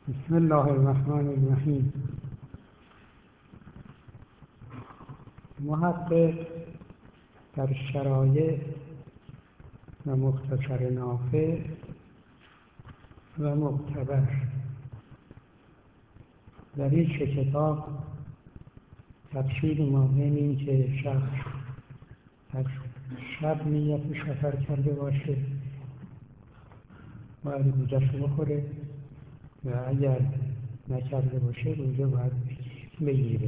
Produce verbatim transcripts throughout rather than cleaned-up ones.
بسم الله الرحمن الرحیم. محقق در شرایع و مختصر نافع و معتبر در این کتاب تفصیل ما بین این که شخص در شب نیت سفر کرده باشه باید روزش بخوره و اگر نکرده باشه روزه باید بگیره.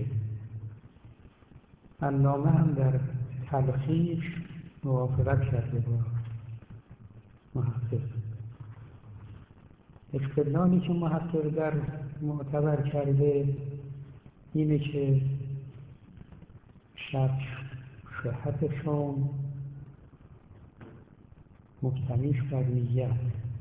علامه هم در تلخیص موافقت کرده با محقق. استدلالی که محقق در معتبر کرده اینه که شرط صحت صوم مبتنیش بر نیت.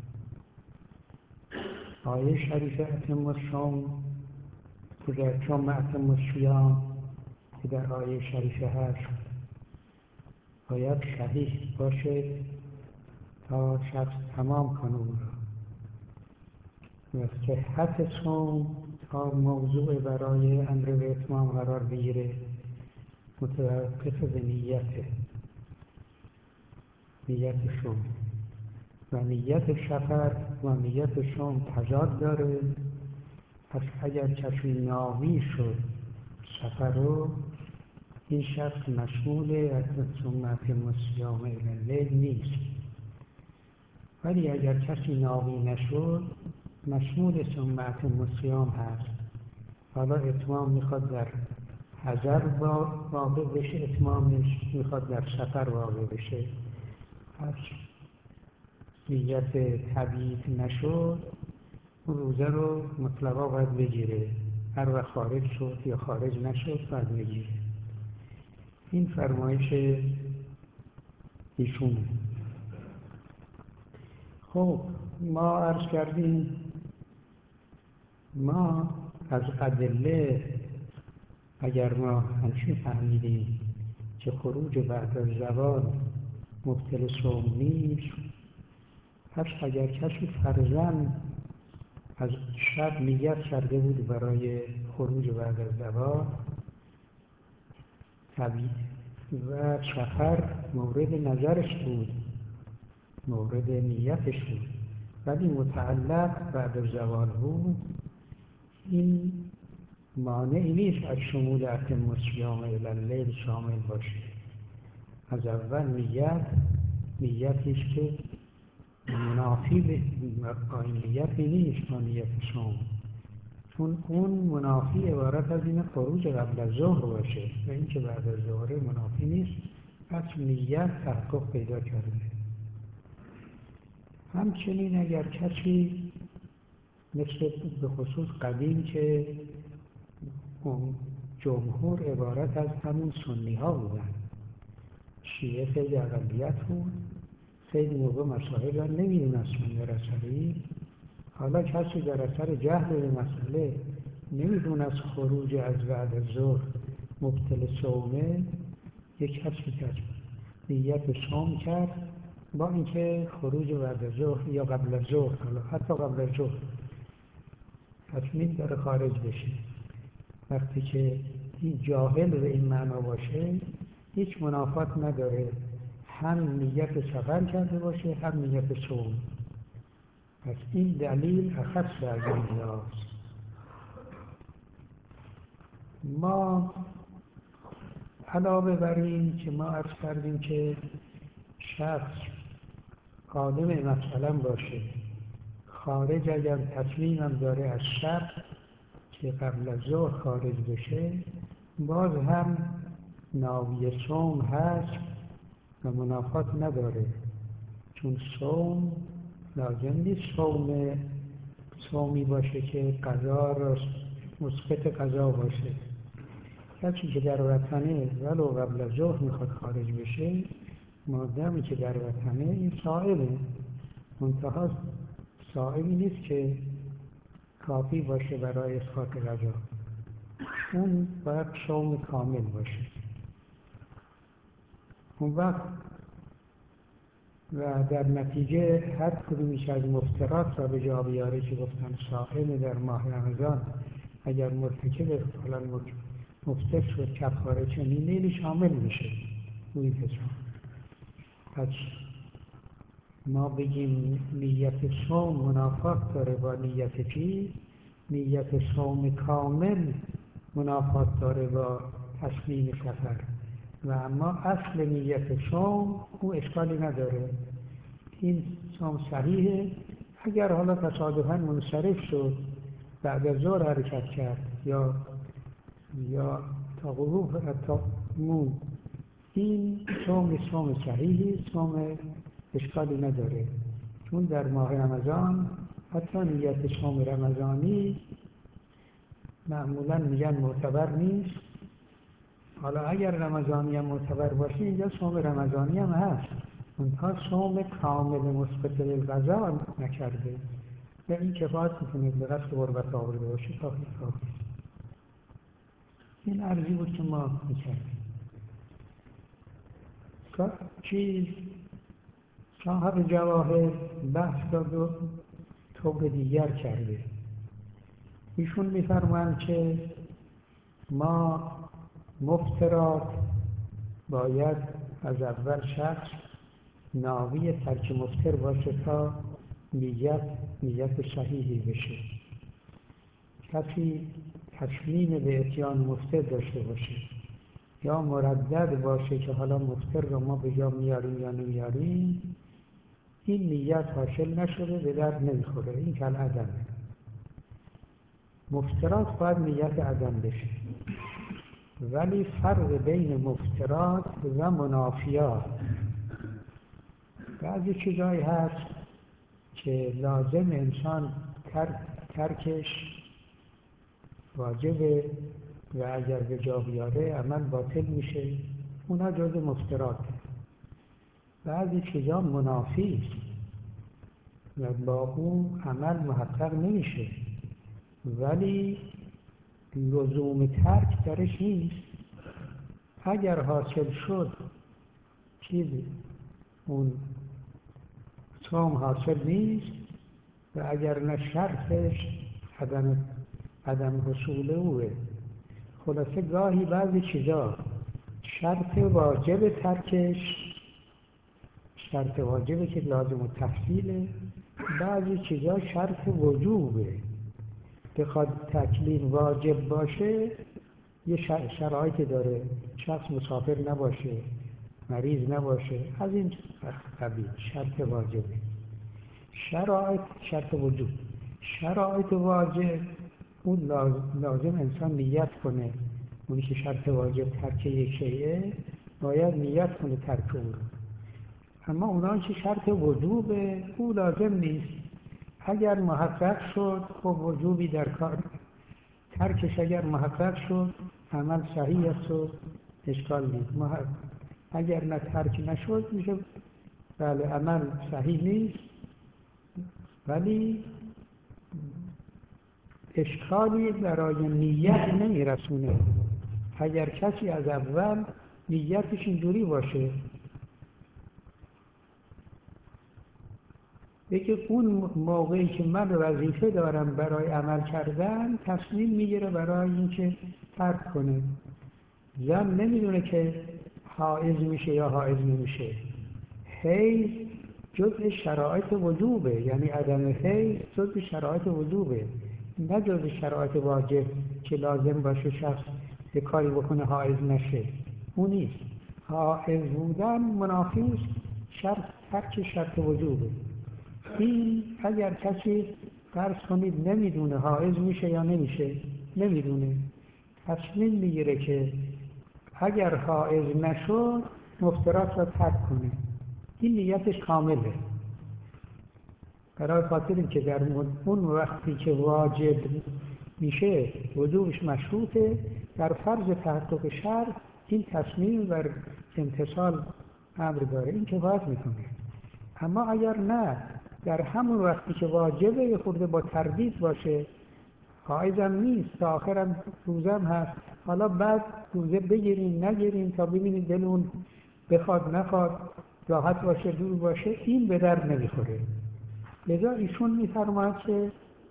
آیه شریفه اتم الصوم که در ثم اتم الصیام که در آیه شریفه هست باید صحیح باشه تا شخص تمام کنه او را و صحت صوم تا موضوع برای امر به اتمام قرار بگیره متوقف به نیته، نیت صوم و نیت سفر و نیت صوم تضاد داره. پس اگر کسی ناوی شد سفر رو این شخص مشمول ثم اتم الصیام الی اللیل نیست، ولی اگر کسی ناوی نشد مشمول ثم اتم الصیام هست. حالا اتمام میخواد در حضر واقع بشه، اتمامش میخواد در سفر واقع بشه. پس نیت تبییت نشد اون روزه رو مطلقا باید بگیره، هر وقت خارج شد یا خارج نشد باید بگیره. این فرمایش ایشونه. خب ما عرض کردیم ما از ادله اگر ما همچین فهمیدیم که خروج بعد از زوال مبطل صوم نیست، پس اگر کسی فرضاً از شب نیت کرده بود برای خروج بعد از زوال طبیعی و سفر مورد نظرش بود، مورد نیتش بود، ولی متعلق بعد از زوال بود، این مانعی نیست از شمول اتم الصیام الی اللیل شامل باشه. از اول نیت نیتیش که منافی به نیتی نیست با نیت صوم، چون اون منافی عبارت از این خروج قبل از ظهر باشه و این که بعد از ظهر منافی نیست. پس نیت تحقق پیدا کرده. همچنین اگر کسی مثل به خصوص قدیم که جمهور عبارت از همون سنی ها بودن، شیعه خیلی اقلیت بود، خیلی موقع مسائل را نمیدونستن در اثری. حالا کسی در اثر جهل به مسئله نمیدونست خروج از بعد از ظهر مبطل صومه، یک کسی کرد نیت صوم کرد با اینکه خروج بعد از ظهر یا قبل از ظهر، حالا حتی قبل از ظهر تصمیم داره خارج بشه. وقتی که این جاهل به این معنا باشه هیچ منافات نداره، هم نیت سفر کرده باشه هم نیت صوم. پس این دلیل اخص از اینجاست. ما علاوه بر این که ما عرض کردیم که شخص قادم مثلا باشه خارج اگر تصمیمم داره از شب که قبل از ظهر خارج بشه باز هم ناوی صوم هست و منافات نداره، چون صوم لازم نیست صوم صومی باشه که قضا را مسقط قضا باشه. کسی که در وطنه ولو قبل از ظهر میخواد خارج بشه مادامی که در وطنه این صائمه، منتها صائمی نیست که کافی باشه برای اسقاط قضا، اون باید صوم کامل باشه. اون وقت و در نتیجه هر کدومیش از مفطرات را به جا بیاره که گفتن صائم در ماه رمضان اگر مرتکب حالا مفطر شد کفاره چنین نیلی شامل میشه روی حساب. پس ما بگیم نیت صوم منافات داره با نیت چی؟ نیت صوم کامل منافات داره با تسلیم سفر و اما اصل نیت صوم او اشکالی نداره. این صوم صحیحه. اگر حالا تصادفاً منصرف شد بعد از ظهر حرکت کرد یا یا تا غروب تا مون، این صوم صوم صحیحی، صوم اشکالی نداره. چون در ماه رمضان حتی نیت صوم رمضانی معمولاً میگن معتبر نیست. حالا اگر رمضانی هم معتبر باشه اینجا صوم رمضانی هم هست، اونها صوم کامل مثبت للغذا نکرده و این کفایت میکنه به قصد غربت آورده باشه کافی کافی. این عرضی بود که ما میکردیم. چیز صاحب جواهر بحث را دو طور دیگر کرده. ایشون میفرمایند که ما مفطرات باید از اول شخص ناوی ترک مفطر باشه تا نیت نیت صحیحی بشه. کسی تصمیم به اتیان مفطر داشته باشه یا مردد باشه که حالا مفطر رو ما به جا میاریم یا نمیاریم، این نیت حاصل نشده به درد نمیخوره، این کل عدمه. مفطرات باید نیت عدم بشه. ولی فرق بین مفطرات و منافیات، بعضی چیزایی هست که لازم انسان ترک ترکش واجبه و اگر به جا بیاره عمل باطل میشه، اونا جز مفطرات. بعضی چیزا منافی است و با اون عمل محقق نمیشه ولی لزوم ترک درش نیست. اگر حاصل شد چیز اون صوم حاصل نیست و اگر نه شرطش عدم عدم حصول اوه. خلاصه گاهی بعضی چیزا شرط واجب ترکش شرط واجبه که لازم و تفصیله، بعضی چیزا شرط وجوبه. بخواد تکلیف واجب باشه یه شرایطی داره، شخص مسافر نباشه، مریض نباشه، از این قبیل شرط واجبه. شرایط شرط وجوب. شرایط واجب اون لازم انسان نیت کنه. اونی که شرط واجب ترک یک شیئه باید نیت کنه ترک اون رو. اما اونایی که شرط وجوبه او لازم نیست. اگر محقق شد خب وجوبی در کار، ترکش اگر محقق شد عمل صحیح است و اشکال نیست. اگر نه ترک نشد میشه بله عمل صحیح نیست ولی اشکالی برای نیت نمیرسونه. اگر کسی از اول نیتش اینجوری باشه بگه اون موقعی که من وظیفه دارم برای عمل کردن تصمیم میگیره برای اینکه ترک کنه. زن نمیدونه که حائض میشه یا حائض نمیشه. حیض جزء شرایط وجوبه، یعنی عدم حیض جزء شرایط وجوبه، نه جزء شرایط واجب که لازم باشه شخص یه کاری بکنه حائض نشه. اون نیست. حائض بودن منافی است، شرط ترک شرط وجوبه. این اگر کسی فرض کنید نمیدونه حائض میشه یا نمیشه، نمیدونه، تصمیم میگیره که اگر حائض نشد مفطرات را ترک کنه، این نیتش کامله. برای خاطر اینکه در اون وقتی که واجب میشه وجوبش مشروطه، در فرض تحقق شرط این تصمیم بر امتثال امر داره، این کفایت میکنه. اما اگر نه در همون وقتی که واجبه یه خورده با تردید باشه، حائضم نیست تا آخرم روزم هست، حالا بعد روزه بگیریم نگیریم تا ببینیم دلون بخواد نخواد، راحت باشه دور باشه این به در نمیخوره. لذا ایشون میفرماید که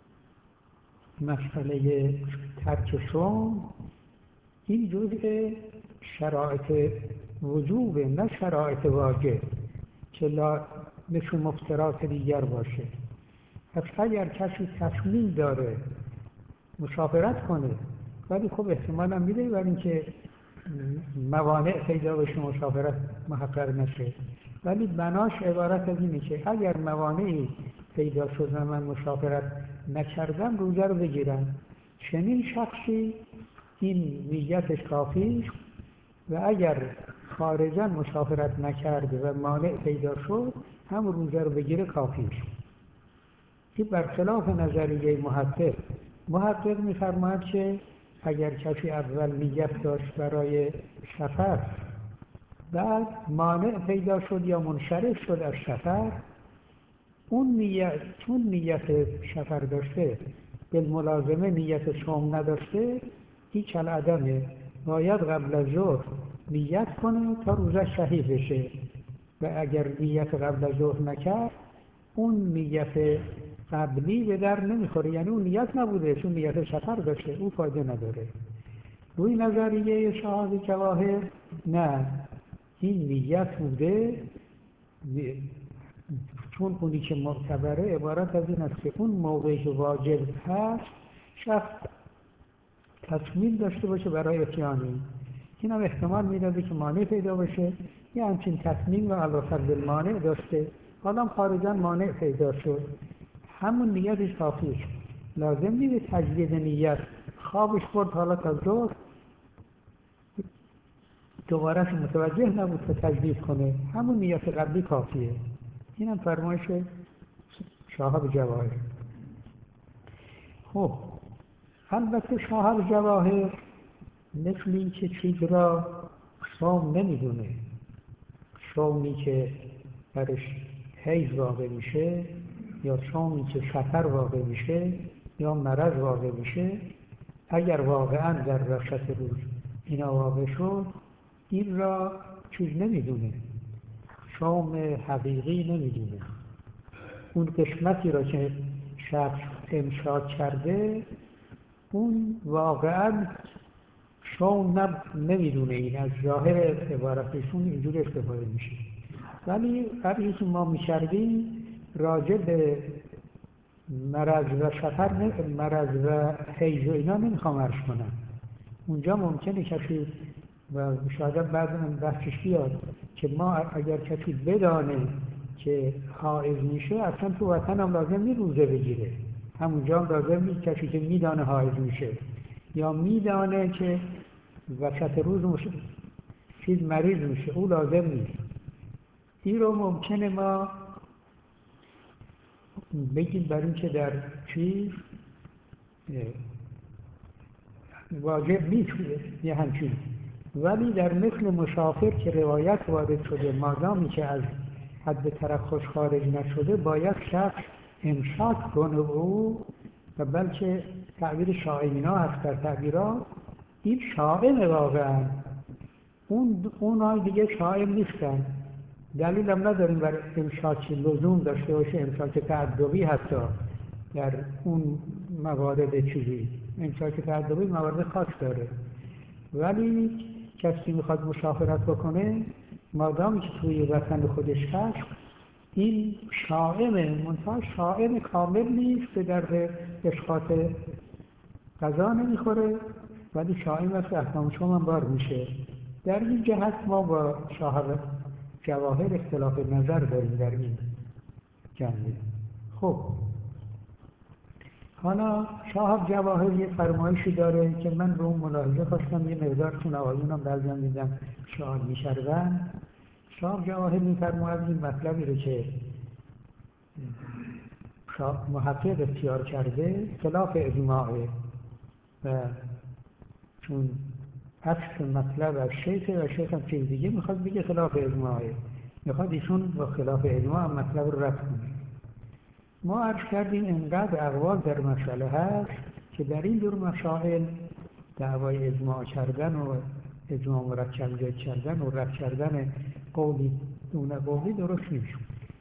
مسئله ترک شوم این جزء شرایط وجوب نه شرایط واجب که لا مثل مفترات دیگر باشه. پس اگر کسی تصمیم داره مسافرت کنه ولی خب احتمالا میده برای اینکه موانع پیدا بشه مسافرت محقق نشه، ولی بناش عبارت از اینه که اگر موانعی پیدا شد و من مسافرت نکردم روزه رو بگیرم. چنین شخصی این نیتش کافیش و اگر خارجا مسافرت نکرده و مانع پیدا شد هم روزه رو بگیره کافیش. این برخلاف نظریه محقق. محقق میفرماید که اگر کسی اول نیت داشت برای سفر بعد مانع پیدا شد یا منصرف شد از سفر، اون نیت چون نیت سفر داشته بالملازمه نیت صوم نداشته هیچ العدمه، باید قبل از ظهر نیت کنه تا روزه صحیح بشه و اگر نیت قبل از ظهر نکرد اون نیت قبلی به در نمیخوره، یعنی اون نیت نبوده چون نیت سفر داشته اون فایده نداره. روی نظریه صاحب جواهر نه، این نیت بوده چون اونی که معتبره عبارت از این است که اون موقعی که واجب هست شخص تصمیم داشته باشه برای اتیانی. این هم احتمال میداده که مانع پیدا باشه یا همچین تصمیم و علاقه بالمانع داشته، حالا خارجا مانع پیدا شد همون نیتش کافیه، لازم نیست تجدید نیت. خوابش برد حالا تا ظهر دوباره متوجه نبود که تجدید کنه، همون نیت قبلی کافیه. این هم فرمایش صاحب جواهر. خب البته صاحب جواهر مثل این که چیز را صوم نمیدونه، صومی که برش حیض واقع میشه یا صومی که سفر واقع میشه یا مرض واقع میشه، اگر واقعا در وسط روز اینا واقع شد این را چیز نمیدونه، صوم حقیقی نمیدونه. اون قسمتی را که شخص امساک کرده اون واقعا صوم نمیدونه. این از ظاهر عبارتشون اینجور استفاده میشه، ولی قبلی که ما میکردیم راجع به مرض و سفر مرض و حیض و اینا نمیخوام عرض کنم. اونجا ممکنه کسی و شاید بعد من بحثش بیاد که ما اگر کسی بدانه که حائض میشه اصلا تو وطن هم لازم نی روزه بگیره، همونجا هم لازم نی کسی که میدانه حائض میشه یا میدانه که وسط روز مش... چیز مریض میشه او لازم نیست. این رو ممکنه ما بگیم برای اینکه در چیز واجب نیست یه همچین، ولی در مثل مسافر که روایت وارد شده مادامی که از حد ترخص خارج نشده باید شخص امساک کنه او و بلکه تعبیر شائمینا هست در تعبیرات این شائم واقعا، اون اونای دیگه شائم نیستن. دلیل هم نداریم برای امساک لزوم داشته باشه، امساک تعدبی حتی در اون موارد چیزی امساک تعدبی موارد خاص داره، ولی کسی میخواد مسافرت بکنه مادامی که توی وطن خودش هست این شائمه، منتها شائم کامل نیست، به درد اشخاص غذا نمیخوره ولی شائم است احکام شما بار میشه. در این جهت ما با صاحب جواهر اختلاف نظر داریم در این جنبه. خب حالا صاحب جواهر یه فرمایشی داره که من رو ملاحظه خواستم یه مقدار چون آقایونم بعضی میدم سوال می‌کردن. صاحب جواهر می‌فرماید این مطلبی رو که محقق اختیار کرده خلاف اجماعه و چون اصل مطلب از شیخ و شیخ هم چیز دیگه میخواد بگه خلاف اجماعه، میخواد ایشون با خلاف اجماع مطلب رو رد کنه. ما عرض کردیم اینقدر اقوال در مسئله هست که در این دور مسائل دعوای اجماع کردن و اجماع مرکب کردن و رد کردن قولی دون قولی درست نمیشه.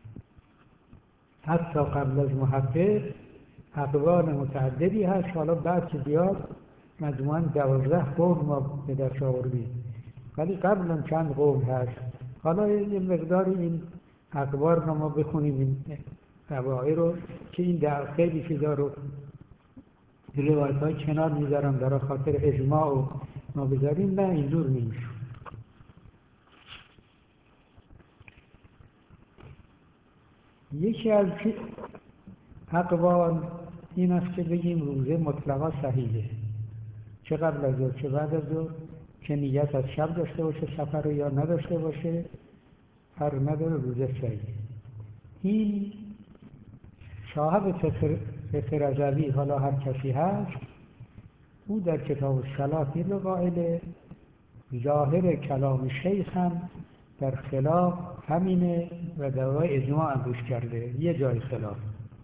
حتی قبل از محقق اقوال متعددی هست، حالا بعد که بیاد مجموعاً دوازده قول ما به دست آوردیم، ولی قبلا چند قول هست. حالا یه مقدار این اقوال رو ما بخونیم، این روایت رو که این در خیلی چیزا رو روایت های کنار میذارم در خاطر اجماع و ما بذاریم، نه اینجور نمیشه. یکی از اقوال این است که بگیم روزه مطلقا صحیحه، چه قبل از ظهر چه بعد از ظهر، که نیت از شب داشته باشه سفر رو یا نداشته باشه، هر نداره روزه صحیحه. این صاحب فقه رضوی، حالا هر کسی هست، او در کتاب الصلاة این رو قائله، ظاهر کلام شیخ هم در خلاف همینه و دعوای اجماع هم روش کرده، یه جای خلاف.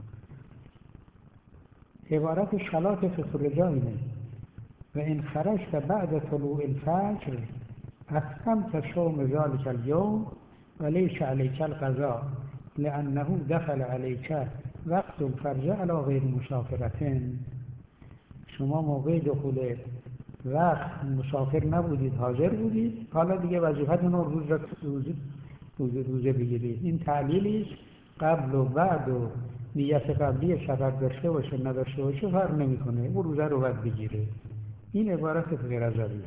عبارت صلاة فقه رضا اینه: و این خرجت بعد طلوع الفجر اتممت صوم ذلك اليوم وليس عليك القضاء لأنه دخل عليك وقت الفرج على غیر مسافرة. شما موقع دخول وقت مسافر نبودید، حاضر بودید، حالا دیگه وظیفتون رو روز روزه روزه روزه بگیرید. این تعلیلی است، قبل و بعد و نیت قبلی سفر داشته باشه نداشته باشه فرق نمیکنه، او روزه رو باید بگیره. این عبارت فقه رضویه.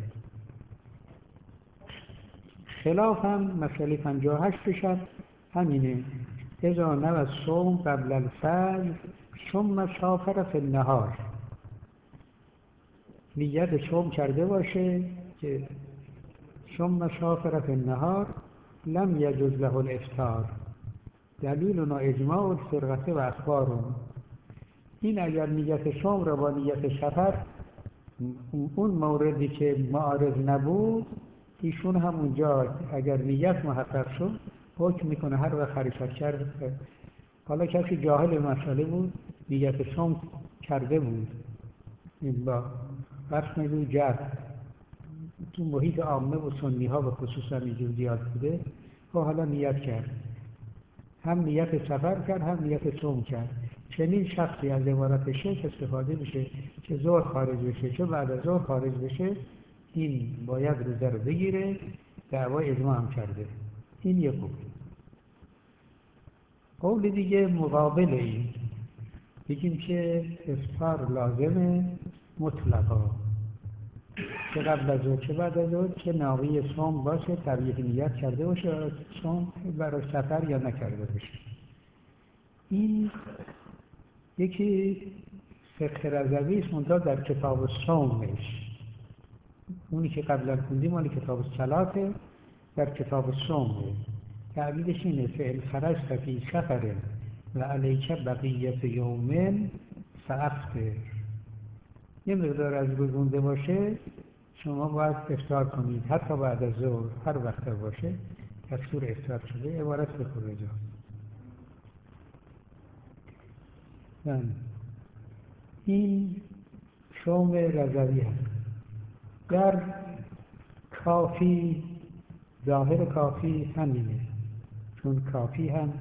خلاف هم مسئله پنجاه و هشت بشد همینه: اذا نوى الصوم قبل الفجر ثم سافر فی النهار. نیت صوم کرده باشه که ثم سافر فی النهار لم یجوز له الافطار. دلیلنا اجماع الفرقه و اخبارون. این اگر نیت صوم را با نیت سفر، اون موردی که معارض نبود، ایشون هم اونجا اگر نیت محقق شد حکم میکنه هر وقت حرکت کرد. حالا کسی جاهل مسئله بود، نیت صوم کرده بود، این با بس میدون جد تو محیط عامه و سنی ها به خصوصا اینجور زیاد بوده، و حالا نیت کرد، هم نیت سفر کرد هم نیت صوم کرد. چنین شخصی از عبارت شیخ استفاده میشه که ظهر خارج بشه چه بعد از ظهر خارج بشه، این باید روزه رو بگیره، دعوای اجماع هم کرده. این یک قول. قول دیگه مقابل این، بگیم که افطار لازمه مطلقا، چه قبل از ظهر چه بعد از ظهر، که ناوی صوم باشه، طبیعت نیت کرده باشه صوم برای سفر یا نکرده باشه. این یکی فقه رضوی است، منتها در کتاب الصومش، اونی که قبلا خوندیم مال کتاب الصلاة، در کتاب الصوم تعبیرش اینه: فإن خرجت فی سفر و علیک بقیت یوم فافطر. یه مقدار از روز مونده باشه شما باید افطار کنید، حتی بعد از ظهر هر وقت باشه دستور افطار شده. عبارت فقه رضا. این صوم رضوی هست. در کافی ظاهر کافی همینه، چون کافی هم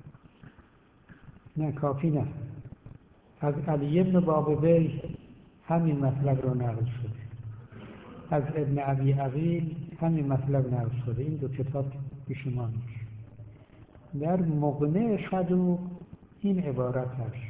نه کافی نه از علی بن بابوی همین مطلب رو نقل شده، از ابن ابی عقیل همین مطلب نقل شده. این دو کتاب به شما میشه. در مغنی صدوق این عبارت هست.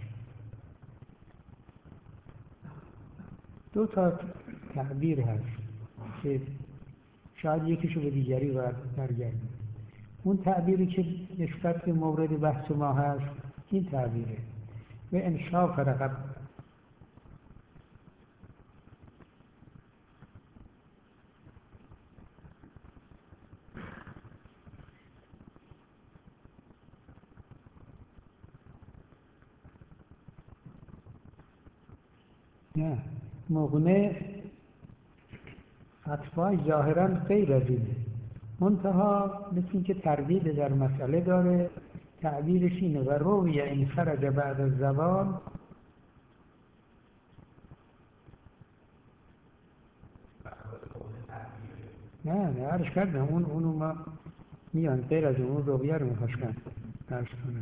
دو تا تعبیر هست که شاید یکیشو به دیگری باید برگردیم. اون تعبیری که نسبت به مورد بحث ما هست این تعبیره: و انشاف رقب نه مغنی فتوای ظاهرا غیر از اینه، منتها مثل این که تردید در مسئله داره. تعبیرش اینه: و روی این خرج بعد از زوال نه نه عرض کردم اون اونو ما میان غیر از اون رویه رو میخواستن درس کنن.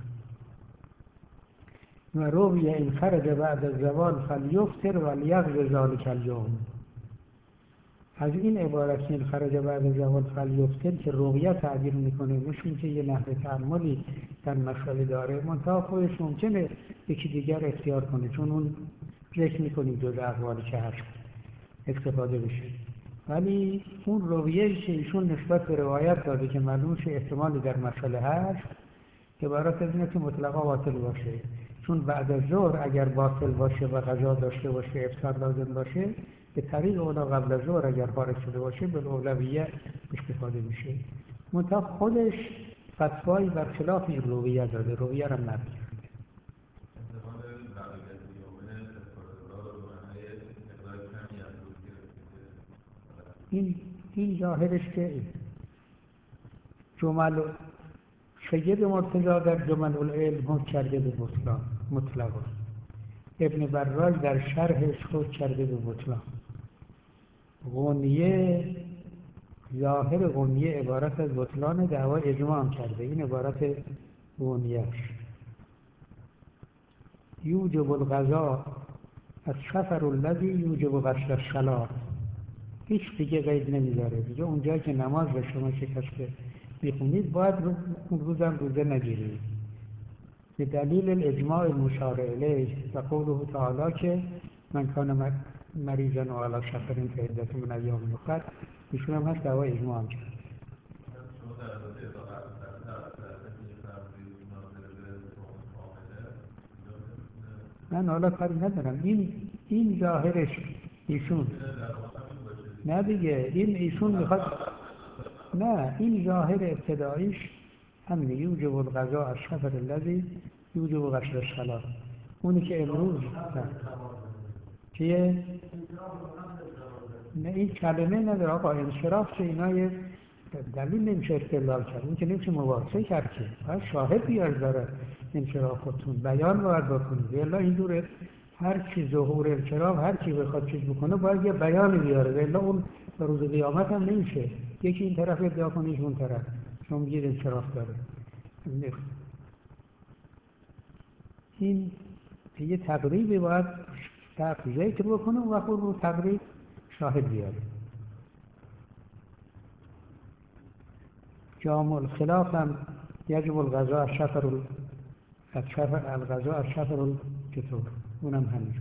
و روی این خرج بعد الزوال فلیفطر ولیقض ذلک اليوم. از این عبارت که این خرج بعد الزوال فلیفطر که رویه تعبیر میکنه، مثل که یه نحو تعاملی در مسئله داره، منتها خودش ممکنه یکی دیگر اختیار کنه، چون اون ذکر میکنیم جز اقوالی که هست استفاده بشه. ولی اون رویه‌ای که ایشون نسبت به روایت داده که معلوم شه احتمالی در مسئله هست، عبارت از اینه که مطلقا باطل باشه. چون بعد از ظهر اگر باطل باشه و غذا داشته باشه، افطار لازم باشه، به طریق اولا قبل از ظهر اگر خارج شده باشه به اولویه استفاده میشه. منتها خودش فتوایی برخلاف این رویه داده، رویه را نبی. این این ظاهرش که جمل سید مرتضی در جمل العلم حکم کرده به بطلان مطلقا، ابن براج در شرحش حکم کرده به بطلان. غنیه ظاهر غنیه عبارت از بطلان دعوای اجماع هم کرده. این عبارت غنیهش یوجب القضا از سفر الذی یوجب غسل الصلاة، هیچ دیگه قید نمیذاره. دیگه اونجایی که نماز به شما شکسته میخونید باید اون روزم روزه نگیرید، به دلیل الاجماع المشار الیه و قوله تعالی که من کان مریضا و علی سفر فعدة من ایام اخر. ایشون هم هست دعوای اجماع هم کرد. من حالا کاری ندارم، این این ظاهرش ایشون نه دیگه، این ایشون میخواد، نه این ظاهر ابتداییش همین یوجب القضاء از سفر الذی یوجب غسل الصلاة. اونی که امروز که نه این کلمه نداره آقا، انصراف چه اینا دلیل نمیشه استدلال کرد، این که نمیشه مباحثه کرد که باید شاهد بیار داره انصرافاتون بیان باید بکنید. الا این دوره هر چی ظهور انصراف هر چی بخواد چیز بکنه باید یه بیان بیاره، الا اون روز قیامت هم نمیشه یکی این طرف ادعا کنه اون طرف شما میگید انصراف داره. این یه تقریبی باید ذکر بکنه و خود رو تقریب شاهد بیاره. جامع الخلاف هم یجب القضاء از سفر القضاء از سفر چطور، اونم همینجور.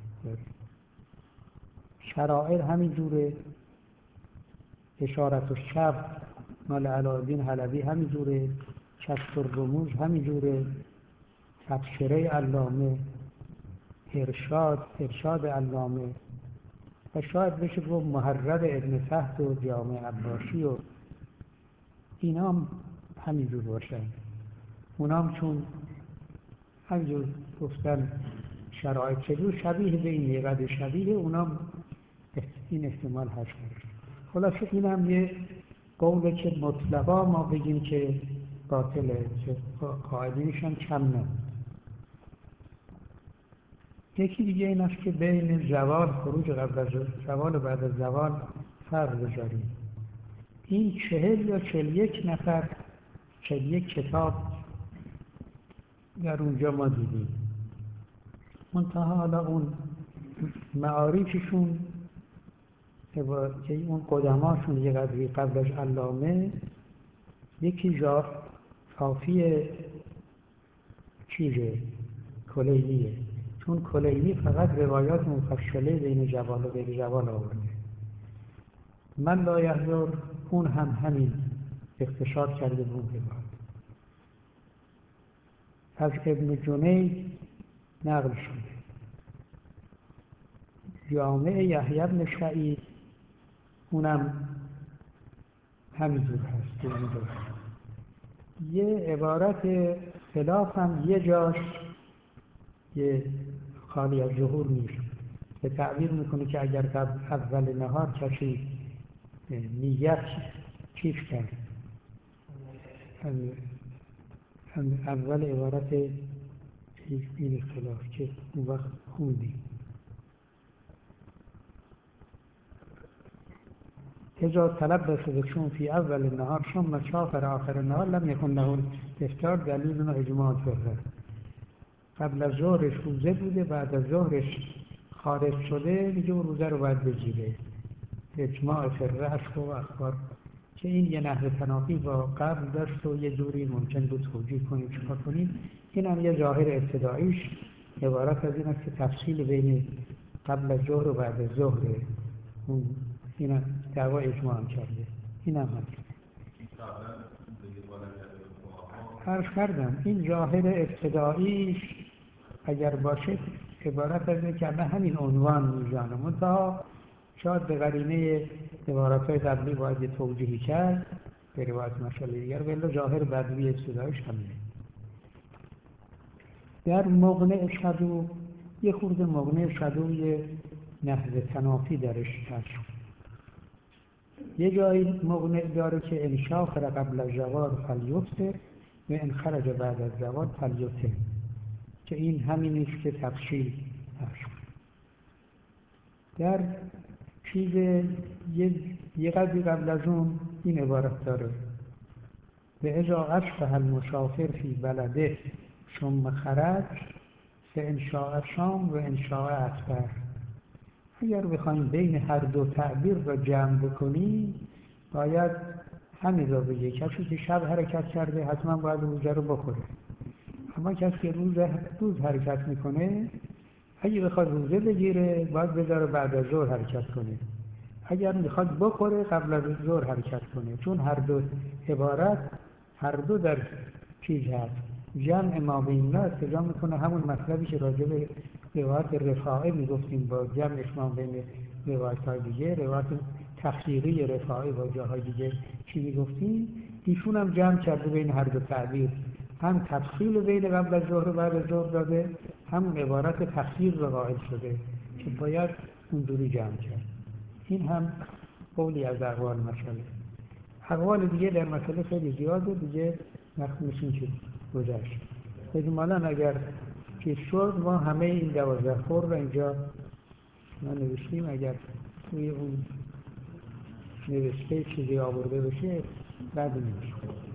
شرائر همینجوره، اشارت الشب مال علاءالدین حلبی همینجوره، کشف الرموز همینجوره، تبصره علامه، ارشاد ارشاد علامه و شاید بشه گفت محرر ابن فهد و جامع عباسی و اینا هم همینجور باشن. اونا هم چون همینجور گفتن شرایط چجور شبیه به این یقد شبیه، اونا هم این احتمال هست. خلاصه این هم یه قوله که مطلقا ما بگیم که باطله، که قاعدینش هم کم نه. یکی دیگه این است که بین زوال خروج قبل از زوال و بعد از زوال فرق بذاریم. این چهل یا چهل یک نفر چهل یک کتاب در اونجا ما دیدیم. منتها حالا اون معارفشون که اون قدماشون یه قدری قبل از علامه، یکی جا کافی چیزه کلینیه، چون کلینی فقط روایات مفصله بین جوال و غیر جوال آورده. من لا یحضر اون هم همین اختصار کرده بود. از ابن جنید نقل شده. جامع یحیی بن سعید اونم همینجور هست. همینجور. یه عبارت خلاف هم یه جاش یه خالی از ظهور نیست که تعبیر میکنه که اگر قبل اول نهار کسی نیت چیز کرد، اول عبارت این خلاف که اون وقت خوندیم اذا تلبس بشون فی اول النهار ثم شافر آخر النهار لم یکن له افطار دلیل و اجماع فقه. قبل از ظهرش روزه بوده، بعد از ظهرش خارج شده، دیگه اون روزه رو باید بگیره. اجماع فقه است و اخبار که این یه نحو تنافی با قبل داشت و یه جوری ممکن بود توجیه کنیم چکار کنیم. این هم یه ظاهر ابتداییش عبارت از این است که تفصیل بین قبل از ظهر و بعد از ظهره. اون این هم دعوا اجماع هم کرده. این هم هست. عرض کردم این ظاهر ابتداییش اگر باشه عبارت از اینه که به همین عنوان میزانه، منتها شاید به قرینه عبارت‌های قبلی باید یه توجیهی کرد به روایت مسئله دیگر، ولی ظاهر بدوی ابتداییش همینه. در مقنع شدو یه خورده مقنع شدوی نحو تنافی درش هست. یه جایی مقنع داره که ان شاخر قبل الزوال فلیفطر و ان خرج بعد الزوال فلیتم، که این همینیست که تفصیل هست. در چیز یه, یه قدری قبل از اون این عبارت داره: و اذا اصبح المسافر فی بلده ثم خرج فان شاء صام و ان شاء افطر. اگر بخوایم بین هر دو تعبیر را جمع بکنیم باید همین را بگه. کسی که شب حرکت کرده حتما باید روزه رو بخوره، اما کسی که روز روز حرکت میکنه اگه بخواد روزه بگیره باید بذاره بعد از ظهر حرکت کنه، اگر میخواد بخوره قبل از ظهر حرکت کنه. چون هر دو عبارت هر دو در چیز هست، جمع ما بین لا استجام میکنه همون مطلبی که راجع به روایت رفاعه میگفتیم با جمعش ما بین روایت های دیگه، روایت تخییری رفاعه با جاهای دیگه چی میگفتیم، ایشون هم جمع کرده بین هر دو تعبیر، هم تفصیل بین قبل از ظهر و بعد از ظهر داده، هم عبارت تخییر رو قائل شده که باید اونجوری جمع کرد. این هم قولی از اقوال مسئله. اقوال دیگه در مسئله خیلی زیاده، دیگه وقت میشین که گذشت. اجمالا اگر چیز شد ما همه این دوازده خور رو اینجا ما نوشتیم، اگر توی اون نوشته چیزی آورده بشه بعد میشه.